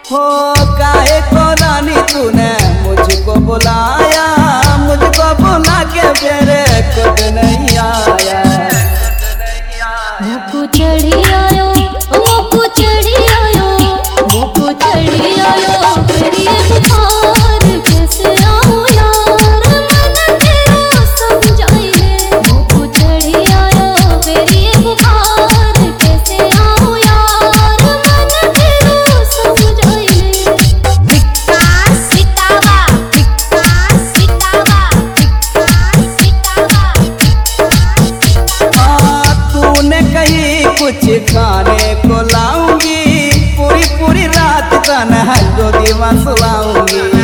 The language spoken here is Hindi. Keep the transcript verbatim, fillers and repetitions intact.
हो काहे को रानी तूने मुझको बुलाया, मुझको बुला के मेरे खुद नहीं आया। मुझको चढ़ी आयो, मुझको चढ़ी आयो, मुझको चढ़ी आयो तेरी बुखार कैसे आऊं यार मन तेरा समझाई ले। मुझको चढ़ी आयो तेरी बुखार कैसे आऊं यार मन तेरा समझाई ले। विकास सितावा, विकास सितावा, विकास सितावा। हाँ तूने कहीं कुछ खाने को लाऊंगी, पूरी पूरी रात तन्हाई गोदी में सुलाऊंगी।